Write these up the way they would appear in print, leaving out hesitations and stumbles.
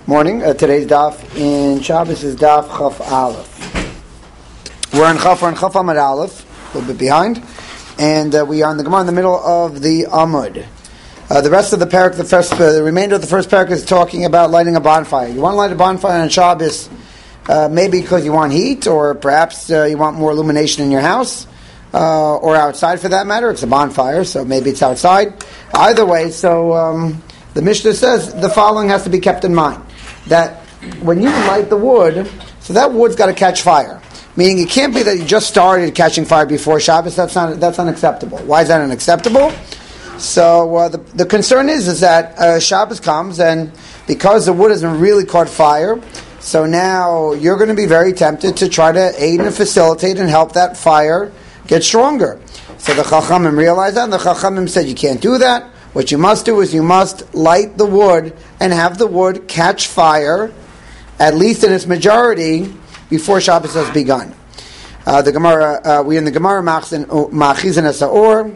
Morning. Today's daf in Shabbos is daf Chaf Aleph. We're in Chaf Amud Aleph, a little bit behind, and we are in the Gemara in the middle of the Amud. The rest of the parak, the remainder of the first parak is talking about lighting a bonfire. You want to light a bonfire on Shabbos, maybe because you want heat, or perhaps you want more illumination in your house, or outside for that matter. It's a bonfire, so maybe it's outside. Either way, so the Mishnah says the following has to be kept in mind. That when you light the wood, so that wood's got to catch fire. Meaning it can't be that you just started catching fire before Shabbos. That's unacceptable. Why is that unacceptable? So the concern is that Shabbos comes, and because the wood hasn't really caught fire, so now you're going to be very tempted to try to aid and facilitate and help that fire get stronger. So the Chachamim realized that, and the Chachamim said you can't do that. What you must do is you must light the wood and have the wood catch fire, at least in its majority, before Shabbos has begun. The Gemara, we're in the Gemara Machizin Esaor.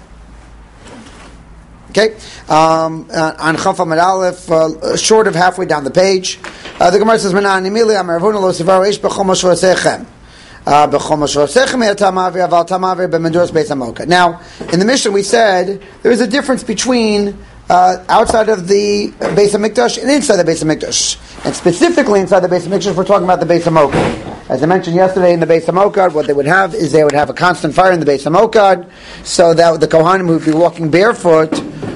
Okay, on Chaf Amud Aleph, short of halfway down the page, the Gemara says, now, in the Mishnah we said there is a difference between outside of the Beis HaMikdash and inside the Beis HaMikdash. And specifically inside the Beis HaMikdash, we're talking about the Beis HaMokad. As I mentioned yesterday, in the Beis HaMokad, what they would have is they would have a constant fire in the Beis HaMokad, so that the Kohanim who would be walking barefoot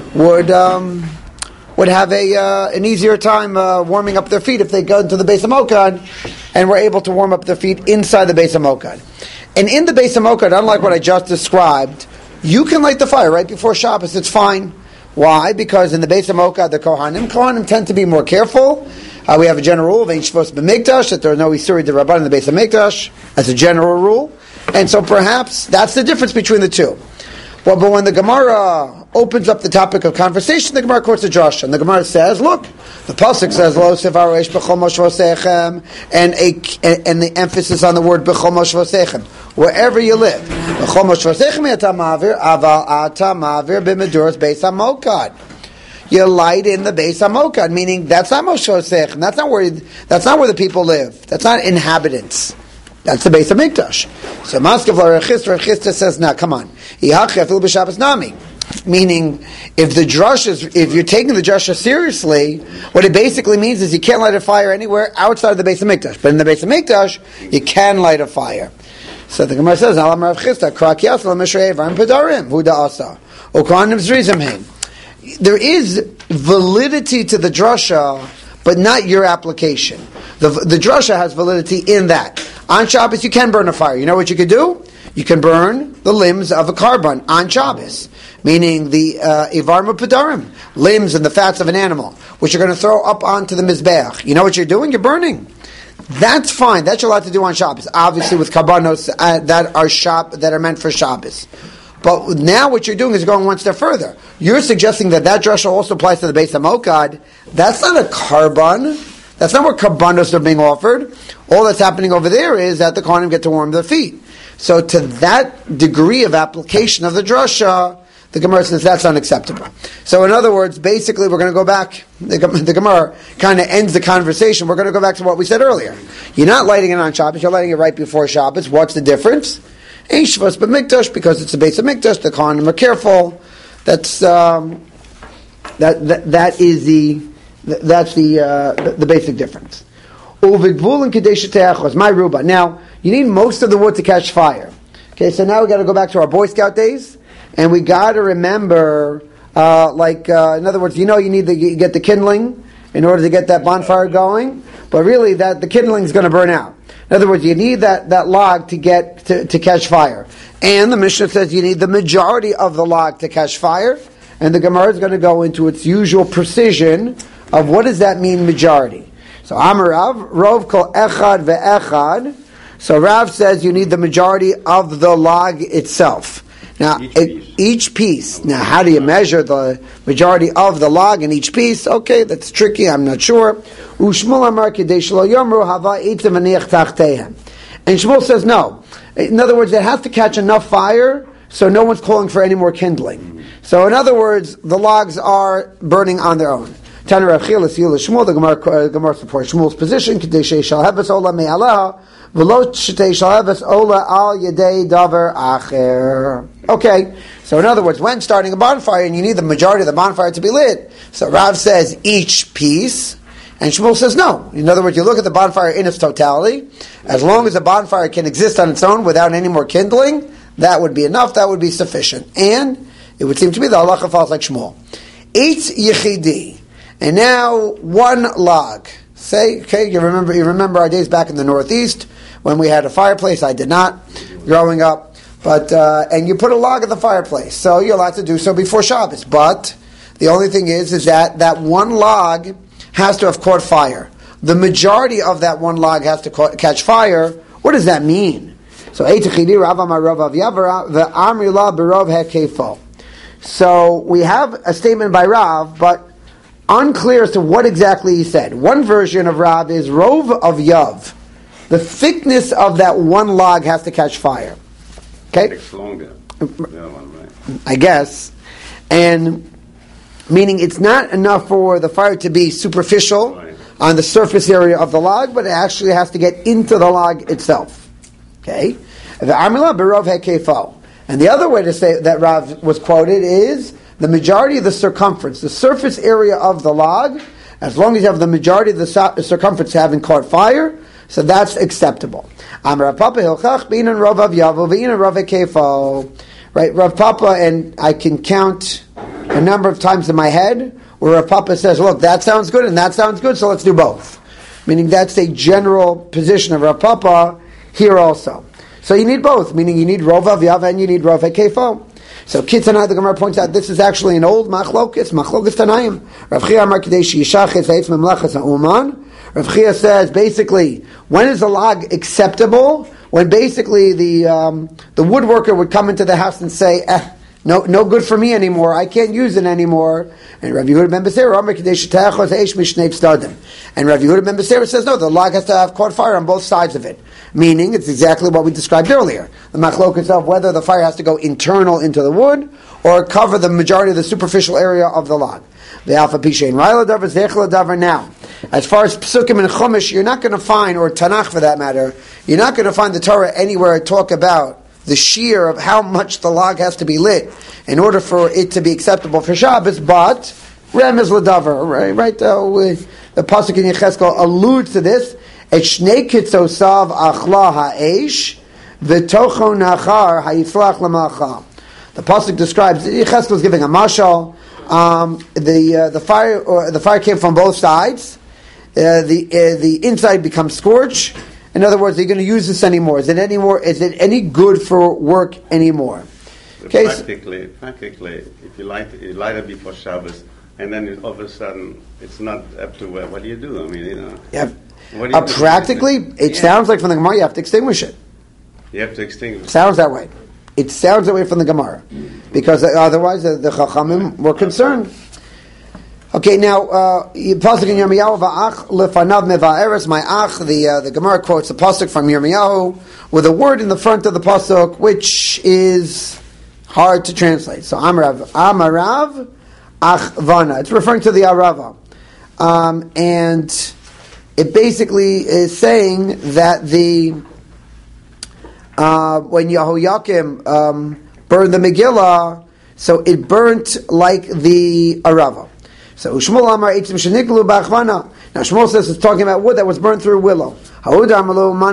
would have an easier time warming up their feet if they go into the Beis HaMokad and were able to warm up their feet inside the Beis HaMokad. And in the Beis HaMokad, unlike what I just described, you can light the fire right before Shabbos. It's fine. Why? Because in the Beis HaMokad, the Kohanim tend to be more careful. We have a general rule of Ein Shvos B'Mikdash, that there are no Isuri D'Rabban in the Beis HaMikdash, as a general rule. And so perhaps that's the difference between the two. Well, but when the Gemara opens up the topic of conversation, the Gemara quotes a drasha, and the Gemara says, "Look, the pasuk says Lo Sevaru Eish B'Chol Moshvosechem," and the emphasis on the word B'Chol Moshvosechem, wherever you live. B'Chol Moshvosechem Ata Ma'avir, Aval Ata Ma'avir B'Meduras Beis HaMokad. You light in the Beis HaMokad, meaning that's not Moshvosechem. That's not where the people live. That's not inhabitants. That's the Beis HaMikdash. So Maskav L'Rechista says, "Now, come on, Yihachefil b'Shabbos Nami." Meaning, if you're taking the drasha seriously, what it basically means is you can't light a fire anywhere outside of the Beis HaMikdash. But in the Beis HaMikdash, you can light a fire. So the Gemara says, "Alam Rav Chisda, Krak Yasla Mishrei Varim Pedarim Huda Asa Okanim Zrizim Hein." There is validity to the drasha, but not your application. The drasha has validity in that on Shabbos you can burn a fire. You know what you could do? You can burn the limbs of a carbon on Shabbos, meaning the Ivar Mupedarim, limbs and the fats of an animal, which you're going to throw up onto the Mizbeach. You know what you're doing? You're burning. That's fine. That's you're allowed to do on Shabbos. Obviously with karbanos that are meant for Shabbos. But now what you're doing is going one step further. You're suggesting that drasha also applies to the Beis HaMokad. That's not a carbon. That's not where karbanos are being offered. All that's happening over there is that the Kohanim get to warm their feet. So to that degree of application of the drasha, the Gemara says that's unacceptable. So in other words, basically we're going to go back, the Gemara kind of ends the conversation, we're going to go back to what we said earlier. You're not lighting it on Shabbos, you're lighting it right before Shabbos. What's the difference? Ein Shvos B'Mikdash, because it's the Beis HaMikdash, the Kohanim are careful. That's the basic difference. Now, you need most of the wood to catch fire. Okay, so now we got to go back to our Boy Scout days, and we got to remember, in other words, you need to get the kindling in order to get that bonfire going, but really the kindling is going to burn out. In other words, you need that log to get to catch fire, and the Mishnah says you need the majority of the log to catch fire, and the Gemara is going to go into its usual precision of what does that mean, majority. So Amarav, Rov kol echad ve'echad. So Rav says you need the majority of the log itself. Now, each piece. Now, how do you measure the majority of the log in each piece? Okay, that's tricky, I'm not sure. Ushmul amar kedei shelo yomru hava eitzim v'niach tachtehem. And Shmuel says no. In other words, it has to catch enough fire so no one's calling for any more kindling. So in other words, the logs are burning on their own. Tana Rav Chia l'siyul l'shmuel. The Gemara supports Shmuel's position. Kadei shal hebes ola me'aleha v'lo shetei shal hebes ola al yedei davar acher. Okay, so in other words, when starting a bonfire and you need the majority of the bonfire to be lit, so Rav says each piece, and Shmuel says no. In other words, you look at the bonfire in its totality. As long as the bonfire can exist on its own without any more kindling, that would be enough. That would be sufficient. And it would seem to be the halacha falls like Shmuel. Eitz yichidi, and now one log. Say, okay, you remember our days back in the Northeast when we had a fireplace. I did not growing up. But and you put a log in the fireplace, so you're allowed to do so before Shabbos. But the only thing is that one log has to have caught fire. The majority of that one log has to catch fire. What does that mean? So So we have a statement by Rav, but unclear as to what exactly he said. One version of Rav is Rov of Yav. The thickness of that one log has to catch fire. Okay? It's longer. I guess. And meaning it's not enough for the fire to be superficial on the surface area of the log, but it actually has to get into the log itself. Okay? And the other way to say that Rav was quoted is the majority of the circumference, the surface area of the log, as long as you have the majority of the circumference having caught fire, so that's acceptable. Right, Rav Papa, and I can count a number of times in my head where Rav Papa says, look, that sounds good and that sounds good, so let's do both. Meaning that's a general position of Rav Papa here also. So you need both, meaning you need Rov of Yav and you need Rov Kefo. So Kitanai, the Gemara points out, this is actually an old machlokes Tanayim. Rav Chia Amar Kadesh Yishachetz Eitz Memlachas Ha'uman. Rav Chia says, basically, when is the log acceptable? When basically the woodworker would come into the house and say, no good for me anymore, I can't use it anymore. And Rav Yehuda ben Beseira, and Rav Yehuda ben Beseira says, no, the log has to have caught fire on both sides of it. Meaning, it's exactly what we described earlier. The machlok itself, whether the fire has to go internal into the wood, or cover the majority of the superficial area of the log. Now, as far as Psukim and Chumash, you're not going to find, or Tanakh for that matter, you're not going to find the Torah anywhere talk about the shear of how much the log has to be lit in order for it to be acceptable for Shabbos, but Remez L'Davar, right? The Pasuk in Yechezkel alludes to this. Et shnei kitzosav achla ha'esh v'tocho nachar hayitzlach l'macha. The Pasuk describes, Yechezkel is giving a mashal. The fire came from both sides. The inside becomes scorched. In other words, are you going to use this anymore? Is it any good for work anymore? Okay. Practically, if you light it before Shabbos, and then all of a sudden it's not up to what do you do? I mean, Yeah. Practically, it sounds like from the Gemara you have to extinguish it. You have to extinguish. Sounds that way. It sounds that way from the Gemara, because otherwise the Chachamim were concerned. Okay, now pasuk in Yirmiyahu, va'ach lefanav meva'eres, my ach. The Gemara quotes the pasuk from Yirmiyahu with a word in the front of the pasuk which is hard to translate. So amarav achvana. It's referring to the arava, and it basically is saying that when Yehoiakim burned the Megillah, so it burnt like the arava. So Shmuel Amar Eitzim Sheniklu B'Achvana. Now Shmuel says it's talking about wood that was burned through willow. And the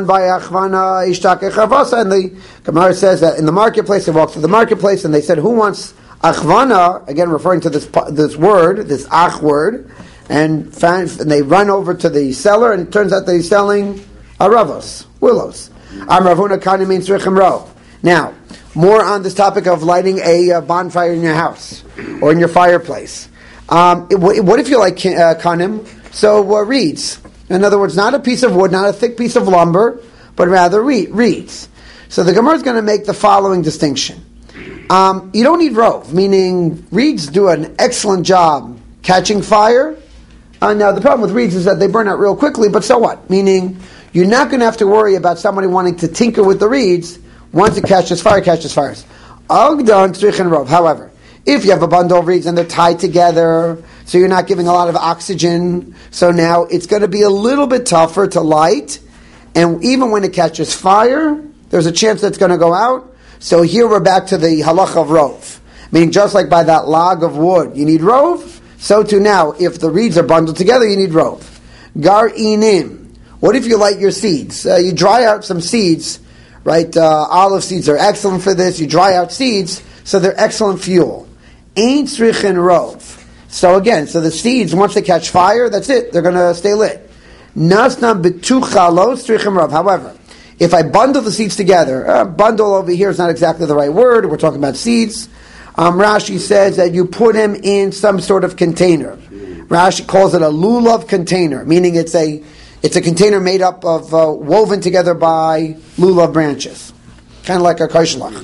Gemara says that in the marketplace, they walked through the marketplace and they said, who wants Achvana? Again, referring to this word, this Ach word. And they run over to the seller, and it turns out that he's selling aravos, willows. Amravuna Kani means Rechem. Now, more on this topic of lighting a bonfire in your house or in your fireplace. What if you like kanim? So reeds. In other words, not a piece of wood, not a thick piece of lumber, but rather reeds. So the Gemara is going to make the following distinction. You don't need rove, meaning reeds do an excellent job catching fire. Now, the problem with reeds is that they burn out real quickly, but so what? Meaning, you're not going to have to worry about somebody wanting to tinker with the reeds. Once it catches fire, catches fires. However, if you have a bundle of reeds and they're tied together, so you're not giving a lot of oxygen. So now it's going to be a little bit tougher to light, and even when it catches fire, there's a chance that's going to go out. So here we're back to the halach of rov, meaning just like by that log of wood, you need rov. So too now, if the reeds are bundled together, you need rov. Gar'inim. What if you light your seeds? You dry out some seeds, right? Olive seeds are excellent for this. You dry out seeds, so they're excellent fuel. Ain't tzrichin rov. So again, so the seeds, once they catch fire, that's it. They're going to stay lit. Nasna betucha lo tzrichin rov. However, if I bundle the seeds together, bundle over here is not exactly the right word. We're talking about seeds. Rashi says that you put them in some sort of container. Rashi calls it a lulav container, meaning it's a container made up of woven together by lulav branches, kind of like a kaishlach.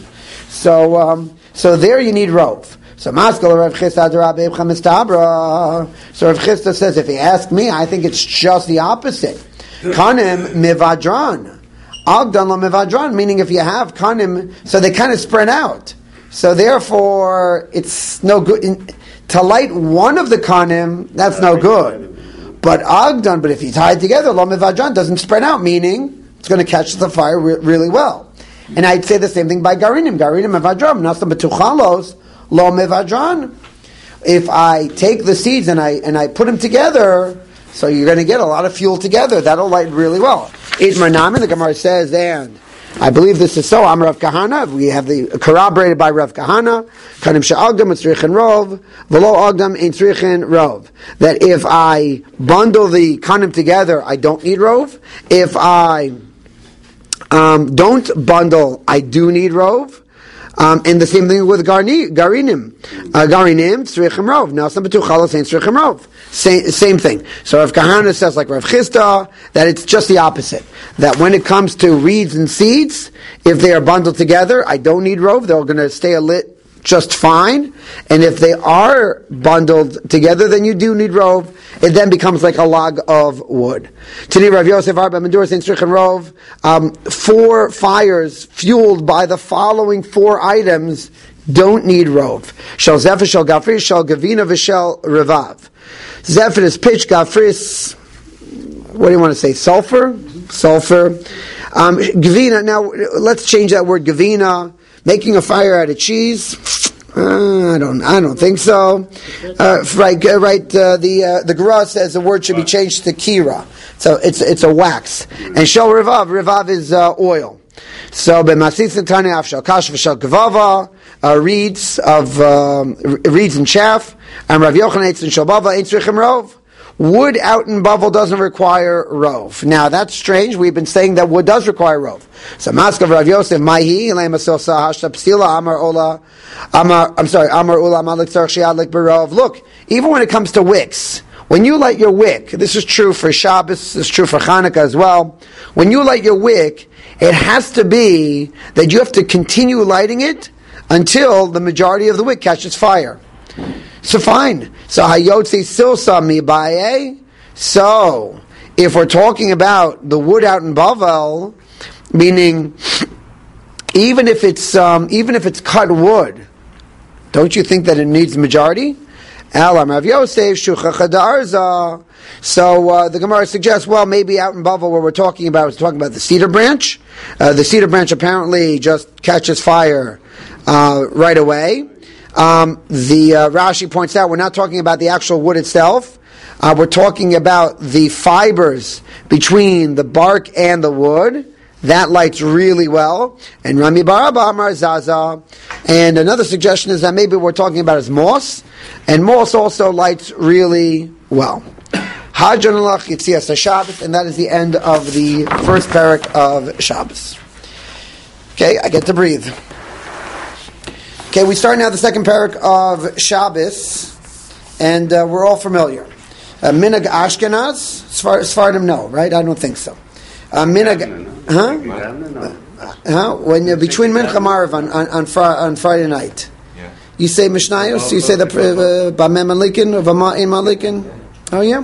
So there you need rov. So Maskal Rav Chisda Rabbi Mistabra. So Rav Chisda says, if you ask me, I think it's just the opposite. Kanim mivadran, Agdan lo mivadran, meaning if you have kanim, so they kind of spread out. So therefore, it's no good to light one of the kanim. That's no good. But Agdan, but if you tie it together, lo mivadran doesn't spread out, meaning it's going to catch the fire really well. And I'd say the same thing by garinim. Garinim mivadran, nasam betuchalos lo mivadran. If I take the seeds and I put them together, so you're going to get a lot of fuel together. That'll light really well. Itmar Naman, the Gemara says, and I believe this is so. I'm Rav Kahana. We have the corroborated by Rav Kahana. Kanim she'agdam etzrichin rov, v'lo agdam ein tzrichin rov. That if I bundle the kanim together, I don't need rov. If I don't bundle, I do need rov. And the same thing with garinim. Garinim, tzrichin rov. Now, some betuchalos ain't tzrichin rov. Same thing. So Rav Kahana says, like Rav Chisda, that it's just the opposite. That when it comes to reeds and seeds, if they are bundled together, I don't need rov. They're going to stay lit just fine. And if they are bundled together, then you do need rov. It then becomes like a log of wood. Today, Rav Yosef Arba Mendur saying tzrichin rov, 4 fires fueled by the following 4 items don't need rov. Shel zephyr, shel gafris, shel gavina, v'shel revav. Zephyr is pitch, gafris, what do you want to say? Sulfur. Gavina. Now let's change that word gavina. Making a fire out of cheese. I don't think so. Right. The Gra says the word should be changed to kira. So it's a wax. And shel revav. Revav is oil. So b'masis nitane afshal kash v'shal gavava, reeds and chaff, and Rav Yochanan eitz and shalbava ain't tzrichin rov. Wood out in Bavel doesn't require rov. Now that's strange. We've been saying that wood does require rov. So Maskav Rav Yosef Maihi Lemasosa Hashta Psila Amar Ula Malik Tzarch Shiadlik Barov. Look, even when it comes to wicks, when you light your wick, this is true for Shabbos, this is true for Hanukkah as well. When you light your wick, it has to be that you have to continue lighting it until the majority of the wick catches fire. So fine. So hayotzi silsa mibaye. So if we're talking about the wood out in Bavel, meaning even if it's cut wood, don't you think that it needs majority? Elam Rav Yosef shuchacha da'arza. So the Gemara suggests, well, maybe out in Bavel where we're talking about the cedar branch. The cedar branch apparently just catches fire right away. The Rashi points out we're not talking about the actual wood itself. We're talking about the fibers between the bark and the wood. That lights really well. And Rami Baraba Amar Zaza. And another suggestion is that maybe we're talking about is moss. And moss also lights really well. Hajan Alach Yitzias HaShabbos. And that is the end of the first parak of Shabbos. Okay, I get to breathe. Okay, we start now the second parak of Shabbos, and we're all familiar. Minhag Ashkenaz, Sfardim no, right? I don't think so. Minhag, when between Mincha Marav on Friday night, yeah. You say Mishnayos, you say the Bamem Malikin or Vama'im Malikin. Oh yeah.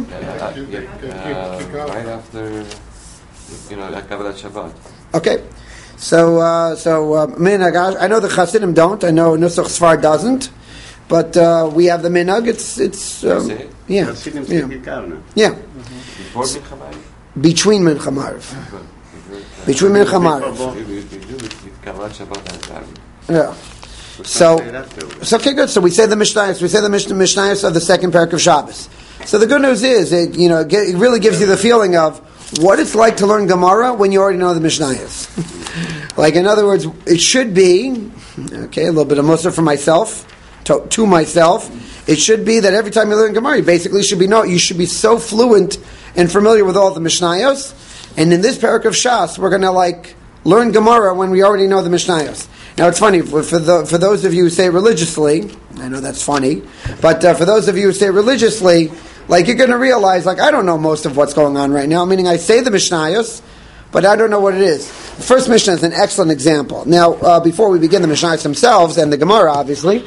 Right after, Kabbalat Shabbat. Okay. So Minhag, I know the Chasidim don't. I know Nusach Sfar doesn't. but we have the minhag. It's yeah. Hasidim Yeah. speak Kavna. Yeah. Before Mincha Ma'ariv? Between Mincha Ma'ariv. Between Mincha Ma'ariv. You do with Kabbalat Shabbat and Yeah. So okay, good. So we say the Mishnayos. We say the Mishnayos of the second parak of Shabbos. So the good news is, it really gives you the feeling of what it's like to learn Gemara when you already know the Mishnayos. Like, in other words, it should be, okay, a little bit of Musar for myself, to myself. It should be that every time you learn Gemara, you basically you should be so fluent and familiar with all the Mishnayos. And in this parak of Shas, we're going to learn Gemara when we already know the Mishnayos. Now it's funny, for those of you who say religiously, I know that's funny, but for those of you who say religiously, you're going to realize, I don't know most of what's going on right now, meaning I say the Mishnayos, but I don't know what it is. The first Mishnah is an excellent example. Now, before we begin the Mishnayos themselves, and the Gemara, obviously,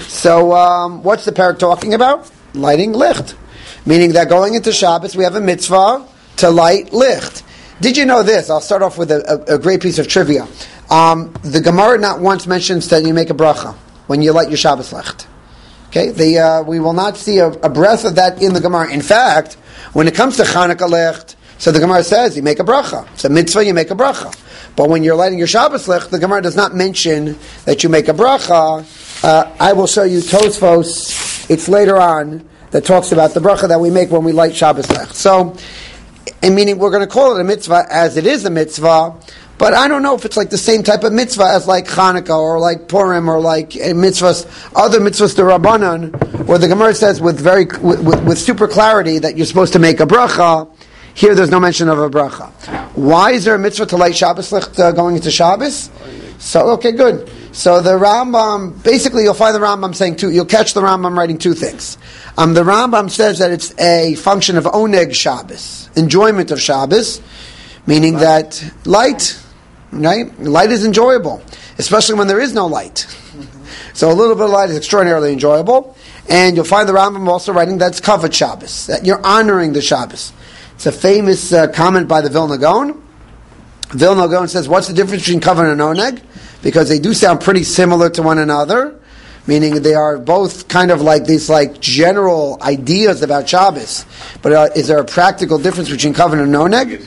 so what's the parak talking about? Lighting licht. Meaning that going into Shabbos, we have a mitzvah to light licht. Did you know this? I'll start off with a great piece of trivia. The Gemara not once mentions that you make a bracha when you light your Shabbos licht. Okay, we will not see a breath of that in the Gemara. In fact, when it comes to Chanukah licht, so the Gemara says you make a bracha. It's a mitzvah, you make a bracha. But when you're lighting your Shabbos licht, the Gemara does not mention that you make a bracha. I will show you Tosfos. It's later on that talks about the bracha that we make when we light Shabbos licht. So, meaning we're going to call it a mitzvah as it is a mitzvah. But I don't know if it's the same type of mitzvah as Chanukah or Purim or mitzvahs, other mitzvahs to Rabbanan, where the Gemara says with super clarity that you're supposed to make a bracha. Here there's no mention of a bracha. Why is there a mitzvah to light Shabbos licht going into Shabbos? So, okay, good. So the Rambam, basically you'll find the Rambam saying you'll catch the Rambam writing two things. The Rambam says that it's a function of oneg Shabbos, enjoyment of Shabbos, meaning that light, right? Light is enjoyable, especially when there is no light. So a little bit of light is extraordinarily enjoyable. And you'll find the Rambam also writing that's kavod Shabbos, that you're honoring the Shabbos. It's a famous comment by the Vilna Gaon. Vilna Gaon says, what's the difference between kavod and oneg? Because they do sound pretty similar to one another, meaning they are both kind of these general ideas about Shabbos. But is there a practical difference between kavod and oneg?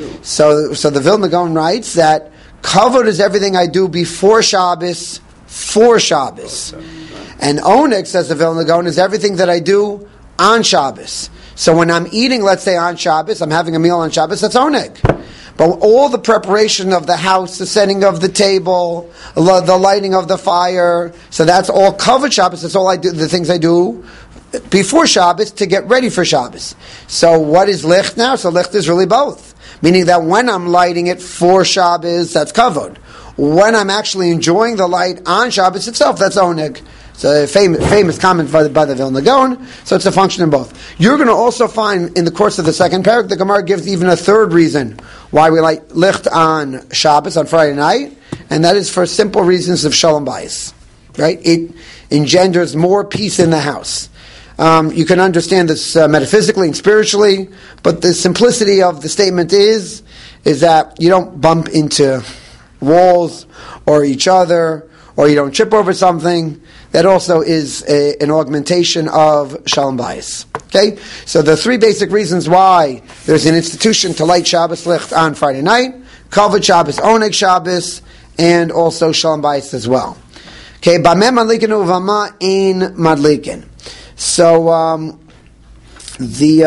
So the Vilna Gaon writes that kavod is everything I do before Shabbos, for Shabbos. And oneg, says the Vilna Gaon, is everything that I do on Shabbos. So when I'm eating, let's say on Shabbos, I'm having a meal on Shabbos, that's oneg. But all the preparation of the house, the setting of the table, the lighting of the fire, so that's all kavod Shabbos. That's all I do, the things I do before Shabbos to get ready for Shabbos. So what is licht now? So licht is really both. Meaning that when I'm lighting it for Shabbos, that's kavod. When I'm actually enjoying the light on Shabbos itself, that's oneg. It's a famous comment by the Vilna Gaon, so it's a function in both. You're going to also find in the course of the second parak, the Gemara gives even a third reason why we light licht on Shabbos, on Friday night, and that is for simple reasons of shalom bayis. Right? It engenders more peace in the house. You can understand this metaphysically and spiritually, but the simplicity of the statement is that you don't bump into walls or each other, or you don't trip over something. That also is an augmentation of shalom bayis. Okay? So the three basic reasons why there's an institution to light Shabbos licht on Friday night, kavod Shabbos, oneg Shabbos, and also shalom bayis as well. Okay, bameh madlikin uvama ein madlikin. So the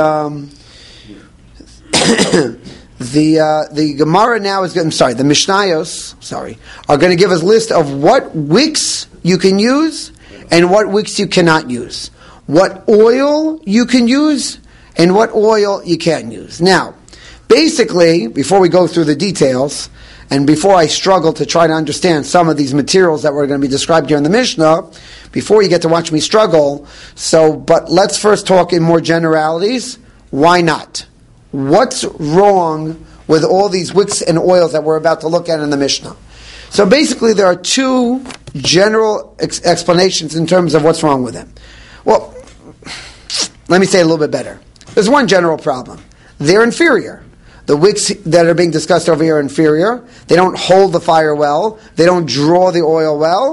Gemara now is going. The Mishnayos, are going to give us a list of what wicks you can use and what wicks you cannot use. What oil you can use and what oil you can't use. Now, basically, before we go through the details, and before I struggle to try to understand some of these materials that were going to be described here in the Mishnah, before you get to watch me struggle, but let's first talk in more generalities. Why not? What's wrong with all these wicks and oils that we're about to look at in the Mishnah? So basically there are two general explanations in terms of what's wrong with them. Well, let me say it a little bit better. There's one general problem. They're inferior. The wicks that are being discussed over here are inferior. They don't hold the fire well. They don't draw the oil well.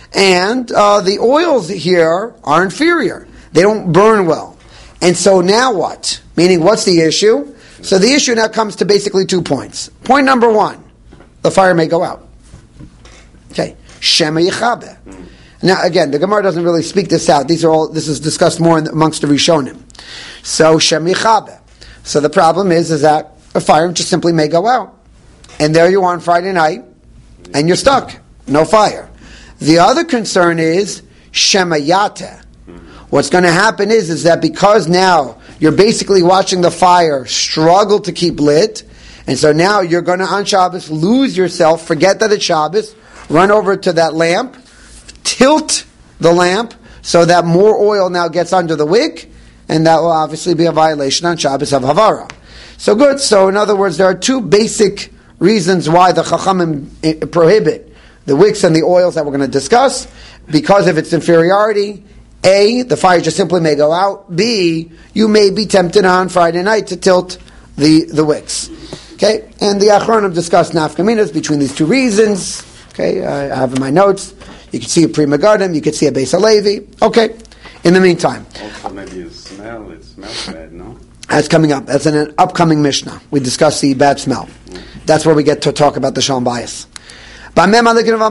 and the oils here are inferior. They don't burn well. And so now what? Meaning, what's the issue? So the issue now comes to basically 2 points. Point number 1, the fire may go out. Okay. Shema Yechabe. Now, again, the Gemara doesn't really speak this out. This is discussed more amongst the Rishonim. So, Shema Yechabe. So the problem is that a fire just simply may go out. And there you are on Friday night, and you're stuck. No fire. The other concern is Shema Yate. What's going to happen is that because now you're basically watching the fire struggle to keep lit, and so now you're going to, on Shabbos, lose yourself, forget that it's Shabbos, run over to that lamp, tilt the lamp so that more oil now gets under the wick, and that will obviously be a violation on Shabbos of Havara. So good. So in other words, there are 2 basic reasons why the Chachamim prohibit the wicks and the oils that we're going to discuss, because of its inferiority. A, the fire just simply may go out. B, you may be tempted on Friday night to tilt the wicks. Okay, and the Achronim discussed nafkaminas between these 2 reasons. Okay, I have in my notes. You can see a Prima Garden, you can see a Beis Halevi. Okay, in the meantime. Also maybe it smells bad, no? That's coming up. That's in an upcoming Mishnah. We discuss the bad smell. That's where we get to talk about the Shalom Bayis. What do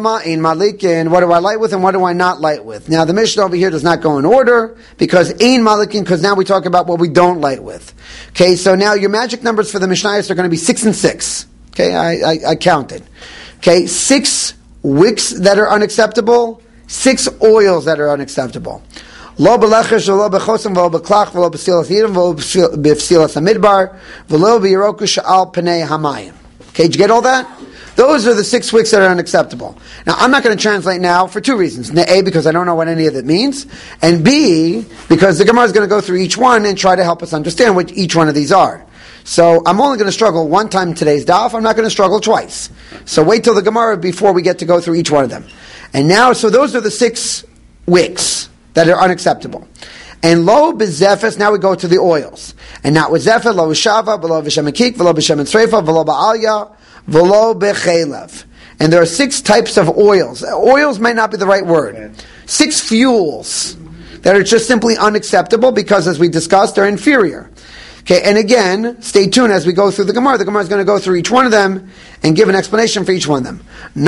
I light with and what do I not light with? Now the Mishnah over here does not go in order because Ein Malikin, because now we talk about what we don't light with. Okay, so now your magic numbers for the Mishnayos are going to be 6 and 6. Okay, I counted. Okay, 6 wicks that are unacceptable, 6 oils that are unacceptable. Lo belechesh, lo bechosam, lo beklach, lo b'silas yidam, lo b'silas hamidbar, lo b'yiroku sha'al pnei hamayim. Okay, did you get all that? Those are the 6 wicks that are unacceptable. Now, I'm not going to translate now for 2 reasons. A, because I don't know what any of it means, and B, because the Gemara is going to go through each one and try to help us understand what each one of these are. So, I'm only going to struggle 1 time today's daf. I'm not going to struggle twice. So, wait till the Gemara before we get to go through each one of them. And now, so those are the 6 wicks that are unacceptable. And lo bezefes, now we go to the oils. And not with zephet, lo b'shava, v'lo b'shem v'lo b'shem tzreifa, v'lo ba'alya, v'lo b'chelev. And there are 6 types of oils. Oils might not be the right word. 6 fuels that are just simply unacceptable because, as we discussed, they're inferior. Okay, and again, stay tuned as we go through the Gemara. The Gemara is going to go through each one of them and give an explanation for each one of them.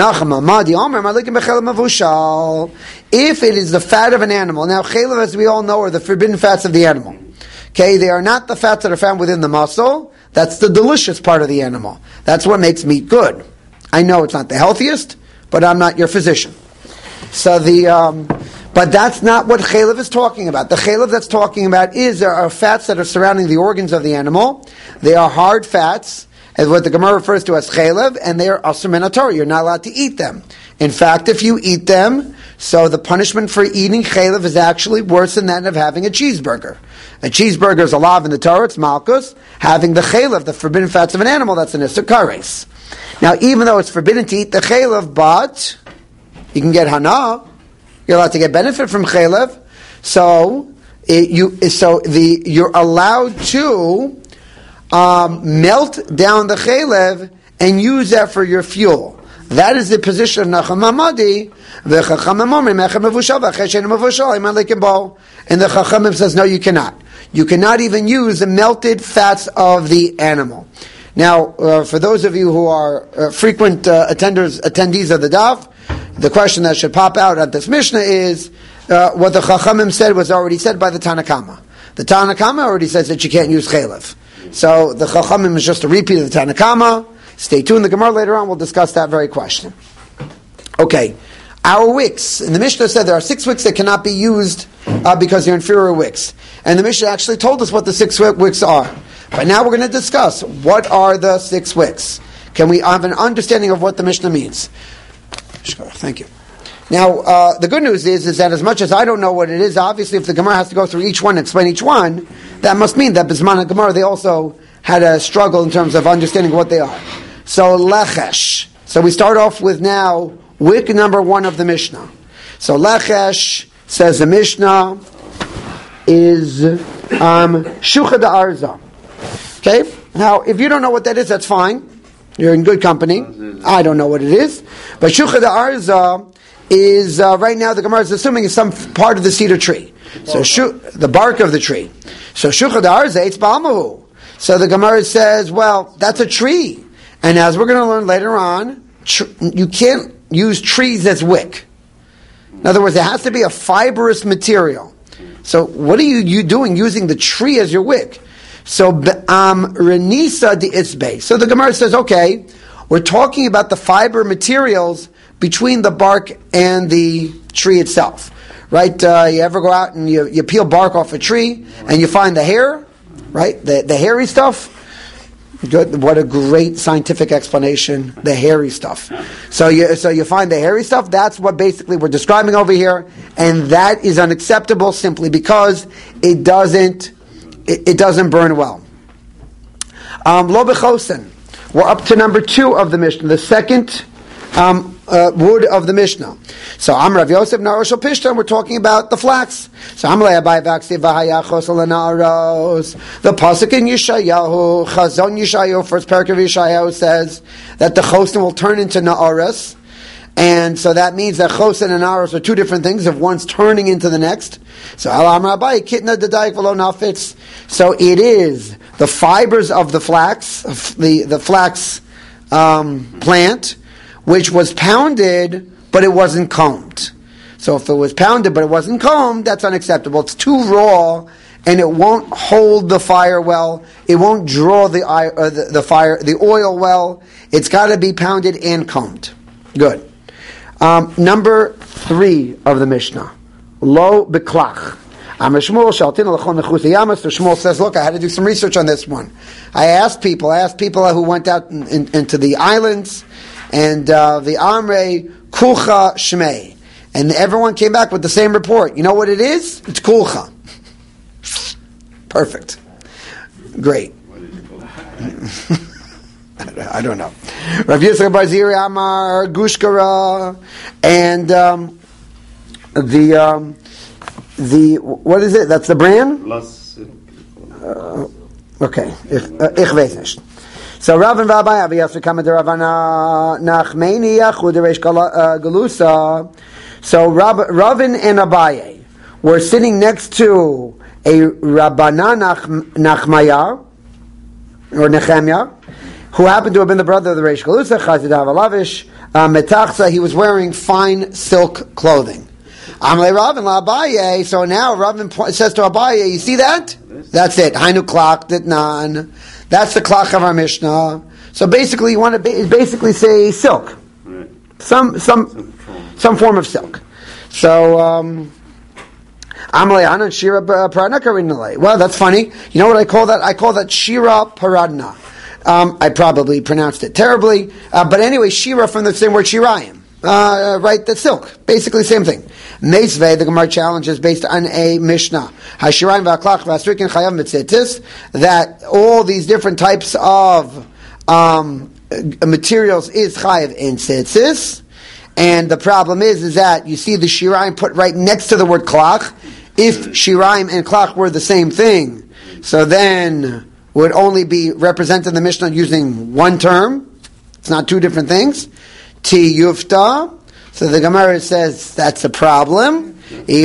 If it is the fat of an animal, now chelev, as we all know, are the forbidden fats of the animal. Okay, they are not the fats that are found within the muscle. That's the delicious part of the animal. That's what makes meat good. I know it's not the healthiest, but I'm not your physician. So but that's not what chelev is talking about. The chelev that's talking about is there are fats that are surrounding the organs of the animal. They are hard fats, as what the Gemara refers to as chelev, and they are asur min haTorah. You're not allowed to eat them. In fact, if you eat them, so the punishment for eating chelev is actually worse than that of having a cheeseburger. A cheeseburger is a lav in the Torah, it's malchus. Having the chelev, the forbidden fats of an animal, that's an issur kares. Now, even though it's forbidden to eat the chelev, but you can get hana. You're allowed to get benefit from chelev, so you're allowed to melt down the chelev and use that for your fuel. That is the position of Nachum Hamadi. And the Chachamim says, no, you cannot. You cannot even use the melted fats of the animal. Now, for those of you who are frequent attendees of the daf, the question that should pop out at this Mishnah is, what the Chachamim said was already said by the Tanna Kama. The Tanna Kama already says that you can't use chelev. So the Chachamim is just a repeat of the Tanna Kama. Stay tuned. The Gemara later on will discuss that very question. Okay. Our wicks. And the Mishnah said there are 6 wicks that cannot be used because they're inferior wicks. And the Mishnah actually told us what the 6 wicks are. But now we're going to discuss what are the 6 wicks. Can we have an understanding of what the Mishnah means? Thank you. Now, the good news is that as much as I don't know what it is, obviously if the Gemara has to go through each one and explain each one, that must mean that Bisman Gemara, they also had a struggle in terms of understanding what they are. So, lechesh. So we start off with now wick number 1 of the Mishnah. So lechesh, says the Mishnah, is shucha da'arza. Okay? Now, if you don't know what that is, that's fine. You're in good company. I don't know what it is. But shucha da'arza is right now the Gemara is assuming is some part of the cedar tree. So the bark of the tree. So shuchad arzeitz ba'amahu. So the Gemara says, well, that's a tree, and as we're going to learn later on, you can't use trees as wick. In other words, it has to be a fibrous material. So what are you doing using the tree as your wick? So renisa di isbe. So the Gemara says, okay, we're talking about the fiber materials between the bark and the tree itself. Right? You ever go out and you peel bark off a tree and you find the hair, right? The hairy stuff. Good. What a great scientific explanation. The hairy stuff. So you find the hairy stuff. That's what basically we're describing over here, and that is unacceptable simply because it doesn't burn well. Lo bechosen. We're up to number 2 of the Mishnah, the second wood of the Mishnah. So Rav Yosef Naroshal Pishtan, we're talking about the flax. So the pasuk in Yeshayahu, Chazon Yeshayahu, first paragraph of Yeshayahu says that the chosin will turn into na'aras, and so that means that chosin and na'aras are 2 different things. If one's turning into the next, so so it is the fibers of the flax, the flax plant, which was pounded, but it wasn't combed. So if it was pounded, but it wasn't combed, that's unacceptable. It's too raw, and it won't hold the fire well. It won't draw the oil well. It's got to be pounded and combed. Good. Number 3 of the Mishnah. Lo beklach. Shmuel says, look, I had to do some research on this one. I asked people who went out into the islands, and the Amrei Kulcha Shmei. And everyone came back with the same report. You know what it is? It's Kulcha. Perfect. Great. I don't know. Rav Yitzchak Bar Ziri Amar Gushkara, and the what is it? That's the brand? Okay. Ich weiß nicht. So Rav and Rabbi Aviyas come to Ravana Nachmeni Yachud Reish Galusa. So Ravin and Abaye were sitting next to a Rabbana Nachmaya or Nechemya, who happened to have been the brother of the Reish Galusa, Chazid Avalavish Metachsa. He was wearing fine silk clothing. Amle Ravin la Abaye. So now Ravin says to Abaye, "You see that? That's it. Hainu klach ditnan." That's the klach of our Mishnah. So basically, you want to basically say silk, some form of silk. So Amalei Hanan Shira Paradna Karinale. Well, that's funny. You know what I call that? I call that Shira Paradna. I probably pronounced it terribly, but anyway, Shira from the same word Shirayim. Right, that's silk. Basically, same thing. Meisvei, the Gemara challenge is based on a Mishnah. Hashirayim v'aklach v'asrikin chayav mitzitis, that all these different types of materials is chayav in tzitzis, and the problem is that you see the shirayim put right next to the word klach. If shirayim and klach were the same thing, so then would only be represented in the Mishnah using one term. It's not 2 different things. Ti yufta. So the Gemara says that's a problem. Okay,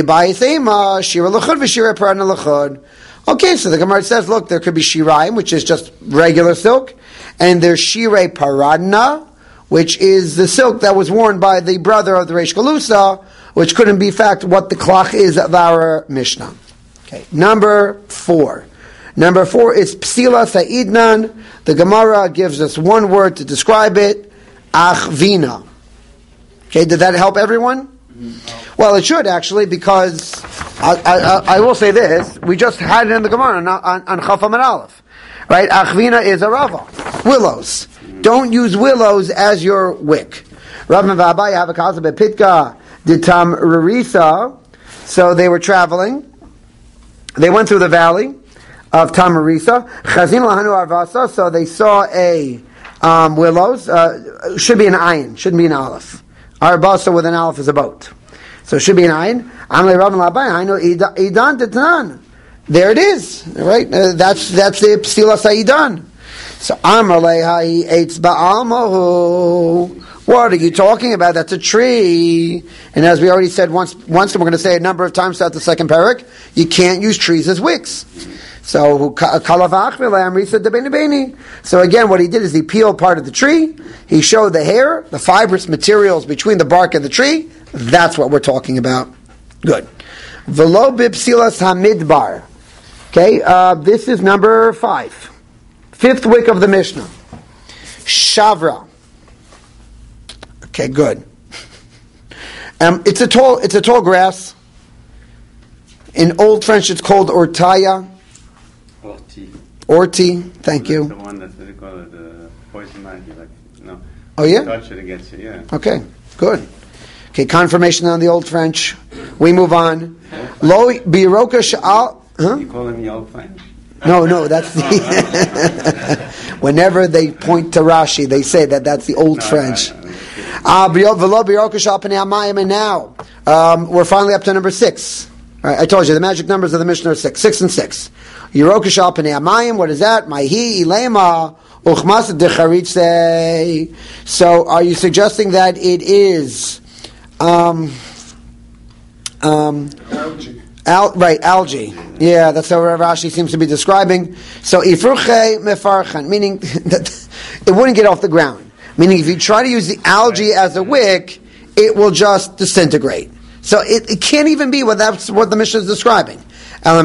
so the Gemara says, look, there could be shirayim, which is just regular silk, and there's shirei paradna, which is the silk that was worn by the brother of the Reish Galusa, which couldn't be in fact what the klach is of our Mishnah. Okay, number 4. Number 4 is psila sa'idnan. The Gemara gives us one word to describe it, achvina. Okay, did that help everyone? Well, it should actually, because I will say this: we just had it in the Gemara on Chafam and Aleph, right? Achvina is a rava, willows. Don't use willows as your wick. Rav and Abaye have a kaza bepitka ditam rarisa. So they were traveling. They went through the valley of Tamarisa. Chazin lahanu arvasa. So they saw a willows. Should be an ayin. Shouldn't be an aleph. Arbasa with an aleph is a boat. So it should be an ayin. Amle Rav and Abaye. I know idan tetanan. There it is. Right. That's the psila sa'idan. So Amar Lehi Eitz Ba'almahu. What are you talking about? That's a tree. And as we already said once, and we're going to say a number of times throughout the second parak, you can't use trees as wicks. So so again, what he did is he peeled part of the tree. He showed the hair, the fibrous materials between the bark and the tree. That's what we're talking about. Good. Velo bipsilas hamidbar. Okay, this is number 5. 5th wick of the Mishnah. Shavra. Okay, good. It's a tall grass. In Old French, it's called ortaya. Orti. Thank you. The one that they call it poison ivy. Like, no. Oh yeah. Touch it against it. Yeah. Okay. Good. Okay. Confirmation on the Old French. We move on. Lo biroka sha'al. Huh? You call them the Old French? No, that's the. Whenever they point to Rashi, they say that's the Old French. And now we're finally up to number 6. All right, I told you the magic numbers of the Mishnah are 6 and 6. Yerokish al Panei Amayim. What is that? Maihi ilema uchmas decharitze. So, are you suggesting that it is algae? Yeah, that's how Rashi seems to be describing. So, ifruche mefarchan, meaning that it wouldn't get off the ground. Meaning, if you try to use the algae as a wick, it will just disintegrate. So it can't even be that's what the Mishnah is describing. Here's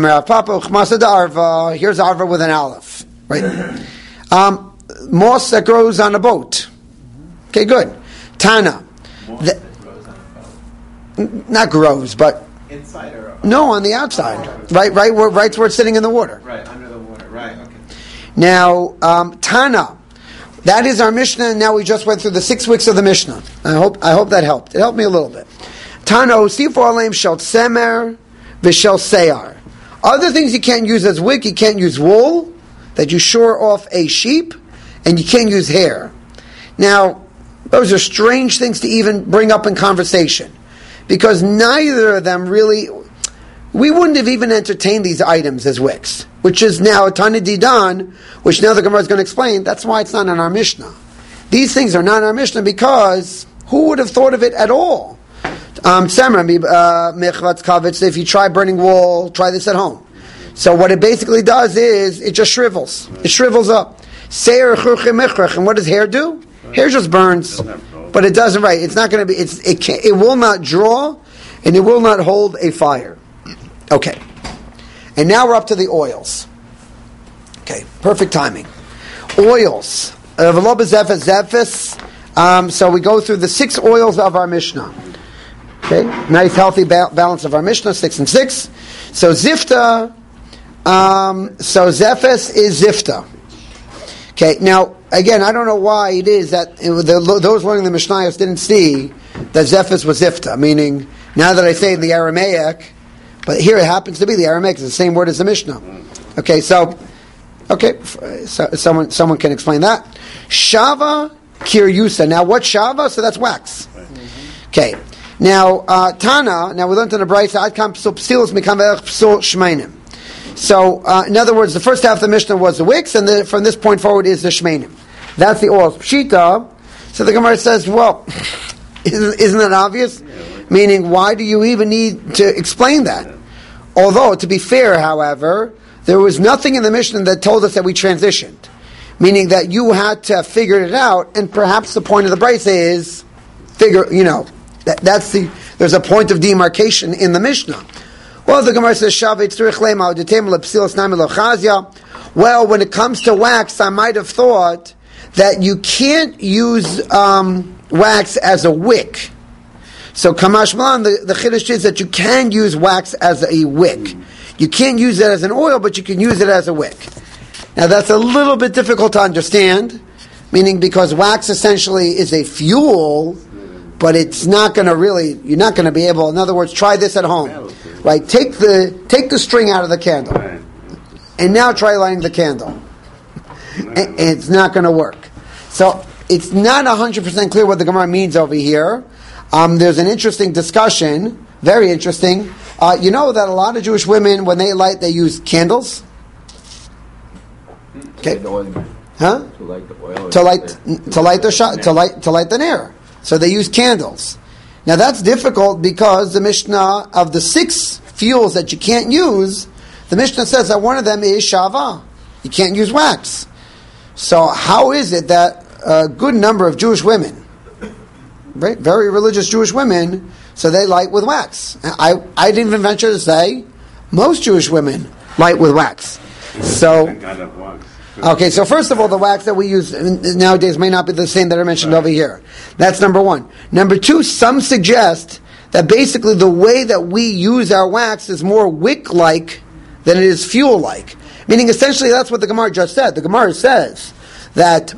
arva with an aleph, right? Moss that grows on a boat. Okay, good. Tana, not grows, but inside or no, on the outside, right where it's sitting in the water. Right under the water. Right. Okay. Now, Tana. That is our Mishnah, and now we just went through the 6 weeks of the Mishnah. I hope that helped. It helped me a little bit. Tano, Sifu Aleim Shel Tsemer V'Shel Seyar. Other things you can't use as wick, you can't use wool, that you shore off a sheep, and you can't use hair. Now, those are strange things to even bring up in conversation, because neither of them really, we wouldn't have even entertained these items as wicks, which is now a Tana Didan, which now the Gemara is going to explain. That's why it's not in our Mishnah. These things are not in our Mishnah because who would have thought of it at all? If you try burning wool, try this at home. So what it basically does is it just shrivels. It shrivels up. And what does hair do? Hair just burns, but it doesn't. Right? It's not going to be. It will not draw, and it will not hold a fire. Okay. And now we're up to the oils. Okay, perfect timing. Oils. So we go through the 6 oils of our Mishnah. Okay, nice healthy balance of our Mishnah, 6 and 6. So Zifta, so Zephes is Zifta. Okay, now again, I don't know why it is that those learning the Mishnayos didn't see that Zephes was Zifta, meaning now that I say in the Aramaic, but here it happens to be the Aramaic, it's the same word as the Mishnah. Okay, so someone can explain that. Shava Kiryusa. Now what's Shava? So that's wax. Okay. Now, Tana, we learned in the Brayso, Ad kam psul psilus mikam ve'ech psul shmeinim. So, in other words, the first half of the Mishnah was the wicks, and from this point forward is the shmeinim. That's the oils. Pshita, so the Gemara says, well, isn't that obvious? Meaning, why do you even need to explain that? Although, to be fair, however, there was nothing in the Mishnah that told us that we transitioned. Meaning that you had to figure it out, and perhaps the point of the Brayso is, there's a point of demarcation in the Mishnah. Well, the Gemara says, well, when it comes to wax, I might have thought that you can't use wax as a wick. So, Kamash Malan, the Chiddush is that you can use wax as a wick. You can't use it as an oil, but you can use it as a wick. Now, that's a little bit difficult to understand, meaning because wax essentially is a fuel, but it's not going to you're not going to be able, in other words, try this at home. Right? Take the string out of the candle. And now try lighting the candle. And it's not going to work. So, it's not 100% clear what the Gemara means over here. There's an interesting discussion, very interesting. You know that a lot of Jewish women, when they light, they use candles? Okay. To light the oil. To light the nair. So they use candles. Now that's difficult because the Mishnah, of the 6 fuels that you can't use, the Mishnah says that one of them is shava. You can't use wax. So how is it that a good number of Jewish women, right, very religious Jewish women, so they light with wax? I didn't even venture to say most Jewish women light with wax. So, okay, so first of all, the wax that we use nowadays may not be the same that are mentioned over here. That's number one. Number two, some suggest that basically the way that we use our wax is more wick-like than it is fuel-like. Meaning, essentially, that's what the Gemara just said. The Gemara says that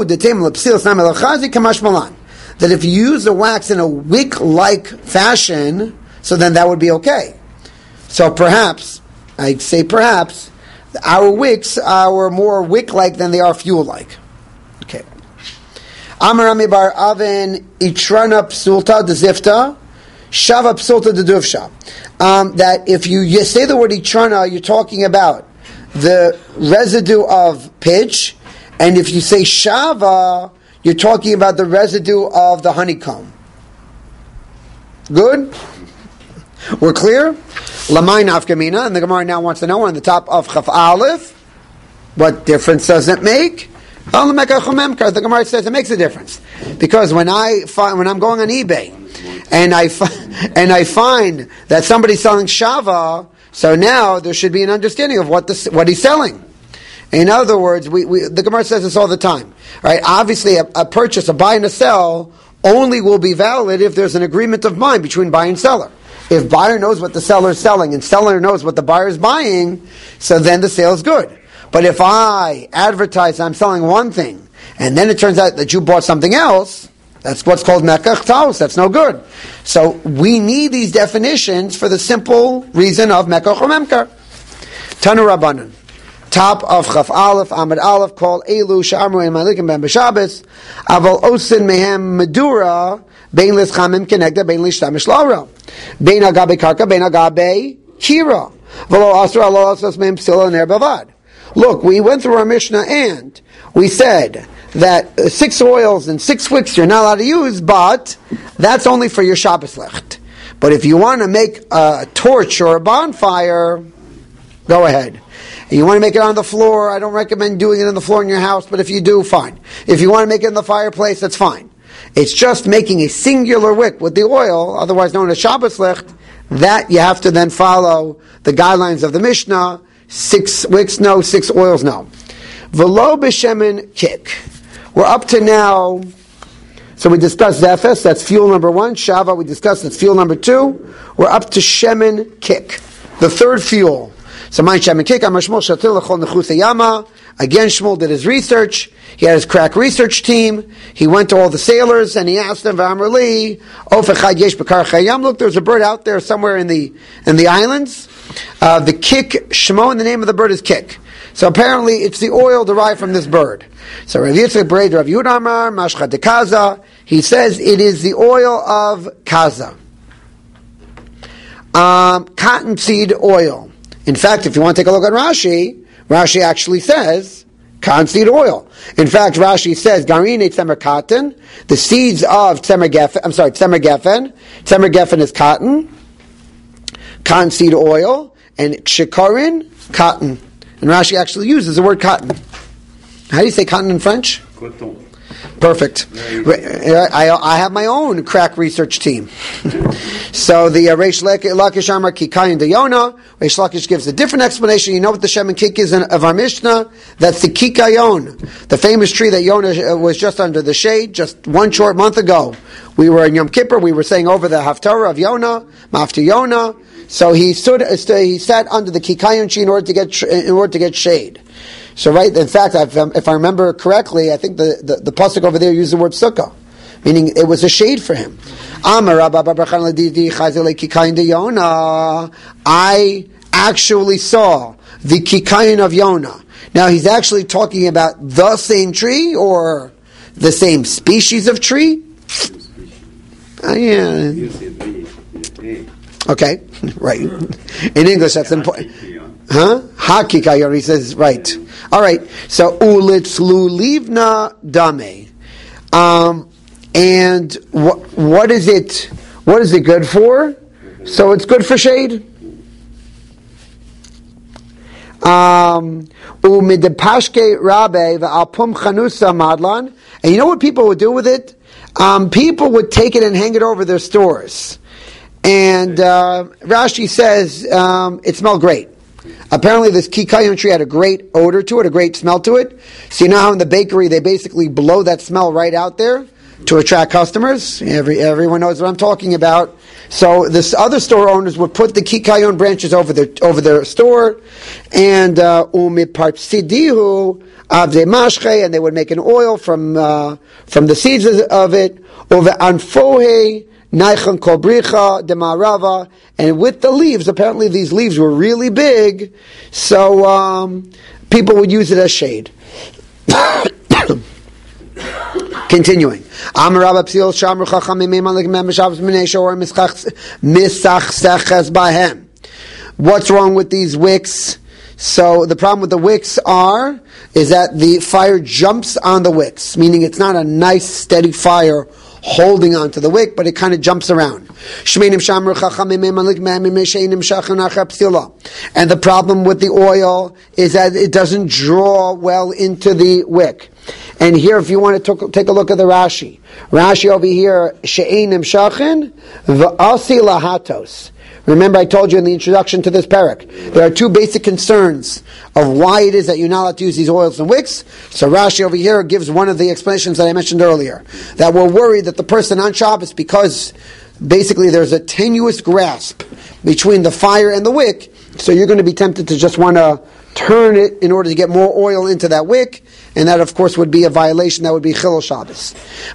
that if you use the wax in a wick-like fashion, so then that would be okay. So perhaps, I'd say perhaps, our wicks are more wick-like than they are fuel-like. Okay. Amar Rami bar Avin itrana psulta dezifta shava psulta deduvsha. That if you say the word itrana, you're talking about the residue of pitch, and if you say shava, you're talking about the residue of the honeycomb. Good? We're clear? Lamai nafkamina, and the Gemara now wants to know on the top of Chaf Aleph, what difference does it make? The Gemara says it makes a difference, because when I'm going on eBay and I find that somebody's selling shava, so now there should be an understanding of what he's selling. In other words, the Gemara says this all the time, right? Obviously, a purchase, a buy and a sell, only will be valid if there's an agreement of mind between buyer and seller. If buyer knows what the seller is selling and seller knows what the buyer is buying, so then the sale is good. But if I advertise I'm selling one thing, and then it turns out that you bought something else, that's what's called mekach taos. That's no good. So we need these definitions for the simple reason of mekach or memkar. Tanu Rabbanan. Top of Chaf Aleph, Amud Aleph, called Elu Sha'amru and Malikim Ben B'Shabbos, Aval Osin Mehem Medura, Bein Lis Chamim Kenegda, Bein Lis Shtamish Laura, Bein Agabe Karka, Bein Agabe Kira, V'lo Asra, Lo Asras Mehem Psila Ner Bavad. Look, we went through our Mishnah and we said that 6 oils and 6 wicks you're not allowed to use, but that's only for your Shabbos Lecht. But if you want to make a torch or a bonfire, go ahead. And you want to make it on the floor, I don't recommend doing it on the floor in your house, but if you do, fine. If you want to make it in the fireplace, that's fine. It's just making a singular wick with the oil, otherwise known as Shabbos Licht, that you have to then follow the guidelines of the Mishnah. 6 wicks, no. 6 oils, no. V'lo b'shemen kik. We're up to now, so we discussed Zephes, that's fuel number 1. Shava, we discussed, that's fuel number 2. We're up to shemen kik, the third fuel. So my Shemen Kik, Amar Shmuel Shatil L'chol Nechusei Yama. Again, Shmuel did his research. He had his crack research team. He went to all the sailors and he asked them, V'amar li, Of Echad Yesh B'kar Chayam. Look, there's a bird out there somewhere in the islands. The Kik Shmo, and the name of the bird is Kik. So apparently it's the oil derived from this bird. So Rav Yitzchak Braid, Rav Yehuda Amar, Mashchat de Kaza. He says it is the oil of Kaza. Cottonseed oil. In fact, if you want to take a look at Rashi, Rashi actually says cottonseed oil. In fact, Rashi says Garine Tzemer cotton, the seeds of Tzemer Geffen. Tzemer Geffen. Tzemer Geffen is cottonseed oil, and Shikarin, cotton. And Rashi actually uses the word cotton. How do you say cotton in French? Coton. Perfect. I have my own crack research team. So the Reish Lakish Amar Kikayin de Yona. Reish Lakish gives a different explanation. You know what the Shemen Kik is of our Mishnah? That's the Kikayon, the famous tree that Yonah was just under the shade just one short month ago. We were in Yom Kippur. We were saying over the Haftarah of Yonah, Mafter Yonah. So he sat under the Kikayon tree in order to get shade. So right, in fact, if I remember correctly, I think the pasuk over there used the word sukkah, meaning it was a shade for him. I actually saw the kikayin of Yonah. Now he's actually talking about the same tree or the same species of tree. Yeah. Okay, right. In English, that's important. Huh? Hakikayon, he says, right. All right. So, ulitz lulivna dame. And what is it? What is it good for? So it's good for shade. Umidepashke rabe v'alpum chanusa madlan. And you know what people would do with it? People would take it and hang it over their stores. And Rashi says it smelled great. Apparently this kikayon tree had a great odor to it, a great smell to it. So you know how in the bakery they basically blow that smell right out there to attract customers? Everyone knows what I'm talking about. So this other store owners would put the kikayon branches over their store, and umipartsidihu avde mashche, and they would make an oil from the seeds of it. Over anfohe naichon kolbricha demarava, and with the leaves. Apparently, these leaves were really big, so people would use it as shade. Continuing. What's wrong with these wicks? So the problem with the wicks is that the fire jumps on the wicks, meaning it's not a nice steady fire holding onto the wick, but it kind of jumps around. And the problem with the oil is that it doesn't draw well into the wick. And here, if you want to take a look at the Rashi over here, she'enim shachin v'asi lahatos. Remember, I told you in the introduction to this parak, there are two basic concerns of why it is that you're not allowed to use these oils and wicks. So Rashi over here gives one of the explanations that I mentioned earlier, that we're worried that the person on Shabbos, because basically there's a tenuous grasp between the fire and the wick, so you're going to be tempted to just want to turn it in order to get more oil into that wick, and that, of course, would be a violation. That would be Chilul Shabbos.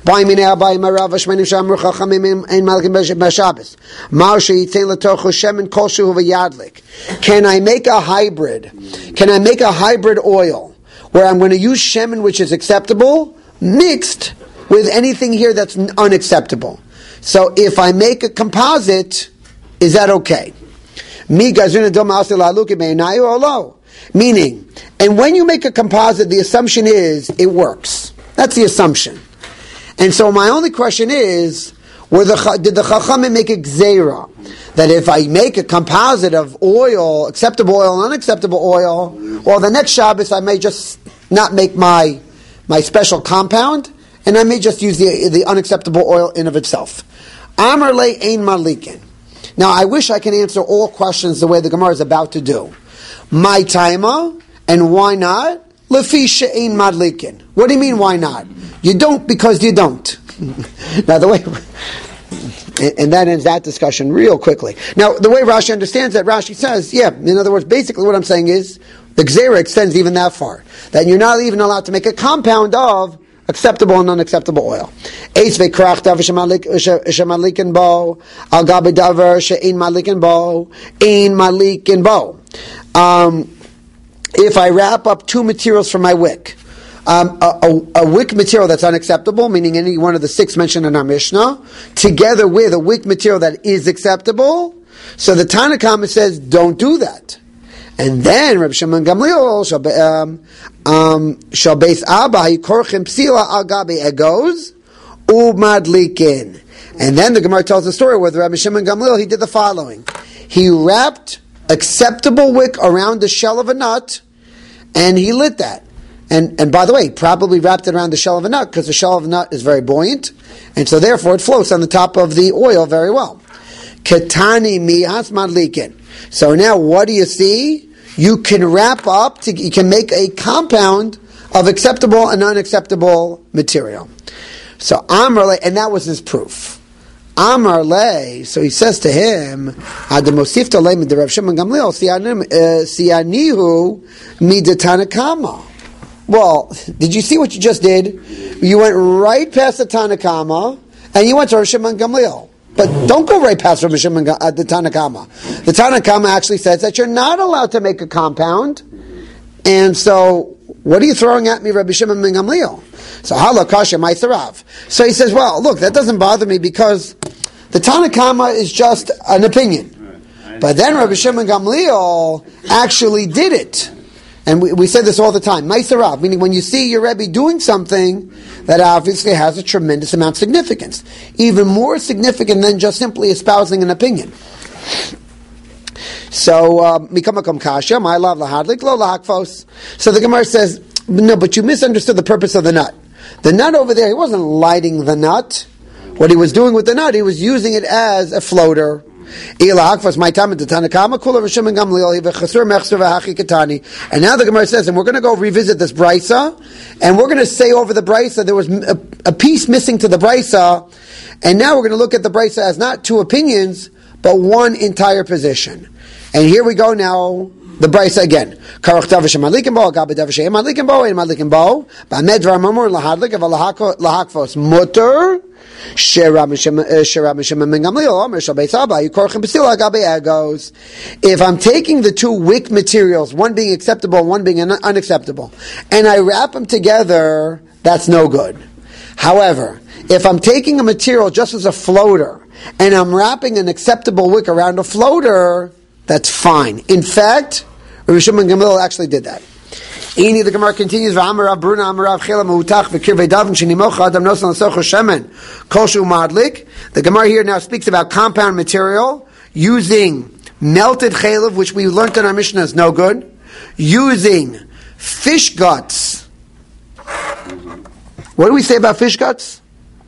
Can I make a hybrid? Can I make a hybrid oil where I'm going to use shemen, which is acceptable, mixed with anything here that's unacceptable? So if I make a composite, is that okay? Meaning, and when you make a composite, the assumption is it works. That's the assumption. And so my only question is, did the Chachamim make a gzeira that if I make a composite of oil, acceptable oil and unacceptable oil, well, the next Shabbos I may just not make my special compound, and I may just use the unacceptable oil in of itself. Amar le ein malikin. Now, I wish I can answer all questions the way the Gemara is about to do. My taima, and why not? Lefi she'ein madlikin. What do you mean, why not? You don't because you don't. Now, the way, and that ends that discussion real quickly. Now, the way Rashi understands that, Rashi says, in other words, basically what I'm saying is, the Gzeira extends even that far. That you're not even allowed to make a compound of acceptable and unacceptable oil. If I wrap up two materials from my wick, a wick material that's unacceptable, meaning any one of the six mentioned in our Mishnah, together with a wick material that is acceptable, so the Tanna Kama says, don't do that. And then Reb Shimon Gamliel shall base Abba korchim psila al gabi egos umadlikin. And then the Gemara tells the story where Reb Shimon Gamliel, he did the following: he wrapped acceptable wick around the shell of a nut, and he lit that. And by the way, he probably wrapped it around the shell of a nut because the shell of a nut is very buoyant, and so therefore it floats on the top of the oil very well. Ketani mihas madlikin. So now, what do you see? You can wrap up, you can make a compound of acceptable and unacceptable material. So Amar Le, and that was his proof. Amar Le, so he says to him, Adamosifta Le mid Rav Shimon Gamliel sianihu midatana kama. Well, did you see what you just did? You went right past the Tanna Kama, and you went to Rav Shimon Gamliel. But don't go right past Rav Shimon, the Tanna Kama. The Tanna Kama actually says that you're not allowed to make a compound. And so, what are you throwing at me, Rabbi Shimon ben Gamliel? So, hala kasha ma'isarav. So he says, well, look, that doesn't bother me because the Tanna Kama is just an opinion. But then Rabbi Shimon Gamliel actually did it. And we say this all the time. Maisarav, meaning when you see your Rebbe doing something that obviously has a tremendous amount of significance. Even more significant than just simply espousing an opinion. So, Mikamakam Kasha, my love lahadlik, lo lahakfos. So the Gemara says, no, but you misunderstood the purpose of the nut. The nut over there, he wasn't lighting the nut. What he was doing with the nut, he was using it as a floater. And now the Gemara says, and we're going to go revisit this brisa, and we're going to say over the brisa there was a piece missing to the brisa, and now we're going to look at the brisa as not two opinions, but one entire position. And here we go now, the brisa again. If I'm taking the two wick materials, one being acceptable and one being unacceptable, and I wrap them together, that's no good. However, if I'm taking a material just as a floater, and I'm wrapping an acceptable wick around a floater, that's fine. In fact, Rabbi Shimon Gamliel actually did that. The Gemara continues, the Gemara here now speaks about compound material, using melted chalev, which we learned in our Mishnah is no good, using fish guts. What do we say about fish guts?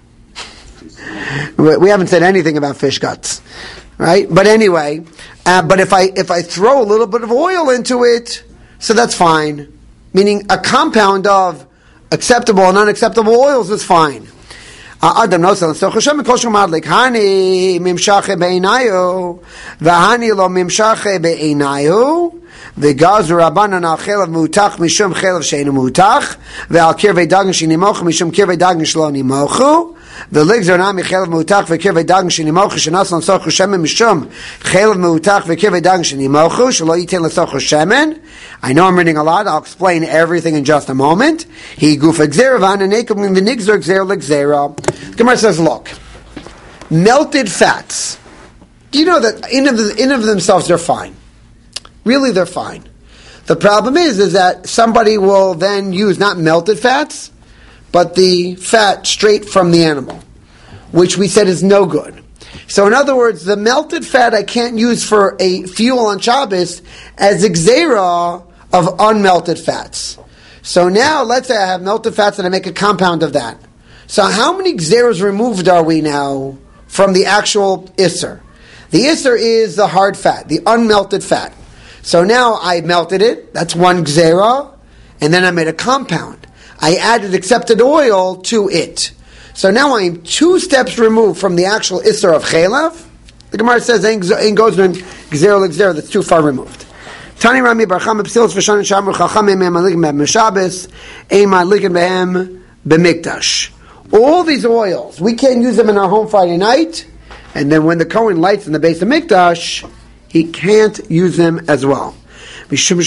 We haven't said anything about fish guts, right? But anyway, but if I throw a little bit of oil into it, so that's fine. Meaning a compound of acceptable and unacceptable oils is fine. Adam knows that. So Hashem kosher madlik hani mimshache beinayu v'hani lo mimshache beinayu v'gazu rabbanan al chelav mutach mishum chelav sheinu mutach ve'al kirvei dagan shenimochu mishum kirvei dagan shelo nimochu v'ligzor nami chelav mutach v'kirvei dagan shenimochu shenas l'soch Hashem mishum chelav mutach v'kirvei dagan shenimochu shelo yiten l'soch Hashem. I know I'm reading a lot. I'll explain everything in just a moment. He gufa gzeravan and nekum v'nigzor gzer l'gzera. Gemara says, look, melted fats. Do you know that in of themselves they're fine? Really, they're fine. The problem is that somebody will then use not melted fats, but the fat straight from the animal, which we said is no good. So in other words, the melted fat I can't use for a fuel on Shabbos as gzera of unmelted fats. So now, let's say I have melted fats and I make a compound of that. So how many gzeras removed are we now from the actual isser? The isser is the hard fat, the unmelted fat. So now I melted it, that's one gzera, and then I made a compound. I added accepted oil to it. So now I'm 2 steps removed from the actual isser of chelav. The Gemara says, ain't goes when gzera l'gzera, that's too far removed. Tani Rami Barcham B'Psilos V'Shanin Shamur Chachamim Malikin Behem Shabbos Ein Malikin Behem B'Mikdash. All these oils, we can't use them in our home Friday night, and then when the Kohen lights in the base of Mikdash, he can't use them as well. Now what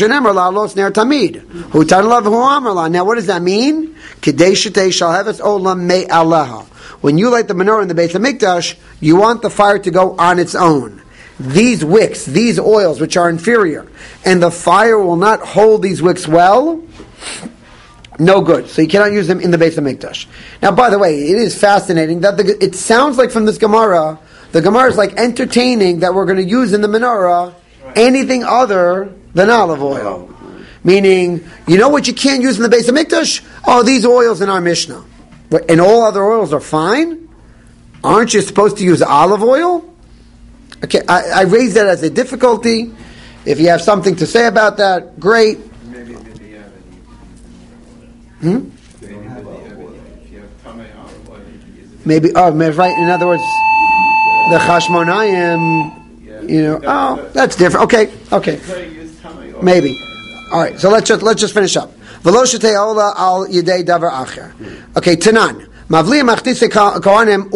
does that mean? When you light the menorah in the base of Mikdash, you want the fire to go on its own. These wicks, these oils, which are inferior, and the fire will not hold these wicks well, no good. So you cannot use them in the base of Mikdash. Now, by the way, it is fascinating that it sounds like from this Gemara, the Gemara is like entertaining that we're going to use in the menorah anything other than olive oil. Meaning, you know what you can't use in the base of Mikdash? Oh, these oils in our Mishnah. And all other oils are fine? Aren't you supposed to use olive oil? Okay, I raise that as a difficulty. If you have something to say about that, great. Maybe if you have olive oil, you can use it. Maybe, right, in other words, the Chashmonayim, that's different. Okay. Maybe. All right, so let's just finish up. V'lo shetei ola al yedei davar acher. Okay, Tanan. Mavli machtise kohanim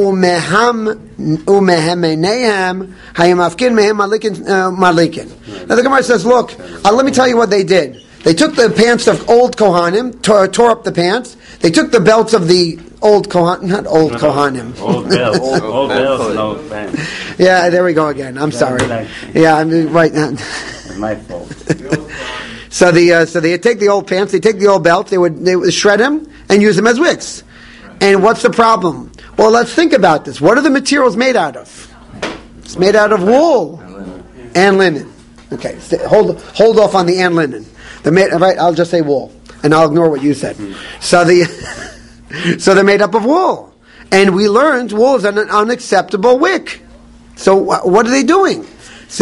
umehemeneihem hayamafkin mehem malikin. Now the Gemara says, look, let me tell you what they did. They took the pants of old Kohanim, tore up the pants. They took the belts of the old Kohanim, not old Kohanim. Old belts, old belts, no pants. Yeah, there we go again. I'm sorry. Yeah, I'm right now. It's my fault. So they take the old pants, they take the old belt, they would shred them and use them as wicks. And what's the problem? Well, let's think about this. What are the materials made out of? It's made out of wool and linen. Okay, hold off on the and linen. Right, I'll just say wool, and I'll ignore what you said. So they're made up of wool, and we learned wool is an unacceptable wick. So what are they doing? So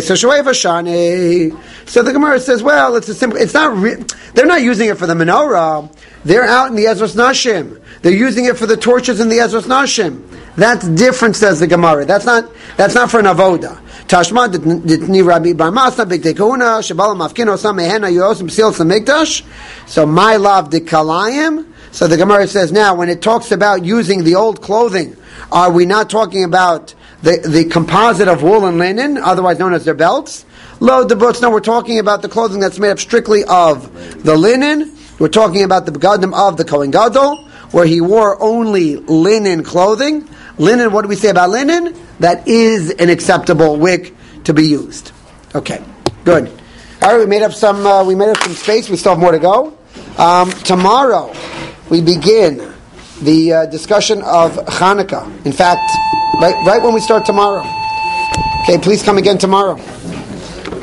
the Gemara says, well, it's a simple. It's not. They're not using it for the menorah. They're out in the Ezras Nashim. They're using it for the torches in the Ezras Nashim. That's different, says the Gemara. That's not for an avoda. Tashma ditni Rabbi Bar Masa b'tekuna shabala mafkino samehena yosim sil samikdash. So my love dikalayim. So the Gemara says now, when it talks about using the old clothing, are we not talking about the composite of wool and linen, otherwise known as their belts? Lo the boots. No, we're talking about the clothing that's made up strictly of the linen. We're talking about the begadim of the Kohen Gadol, where he wore only linen clothing. Linen, what do we say about linen? That is an acceptable wick to be used. Okay, good. All right, we made up some space. We still have more to go. Tomorrow we begin the discussion of Hanukkah. In fact, right when we start tomorrow. Okay, please come again tomorrow.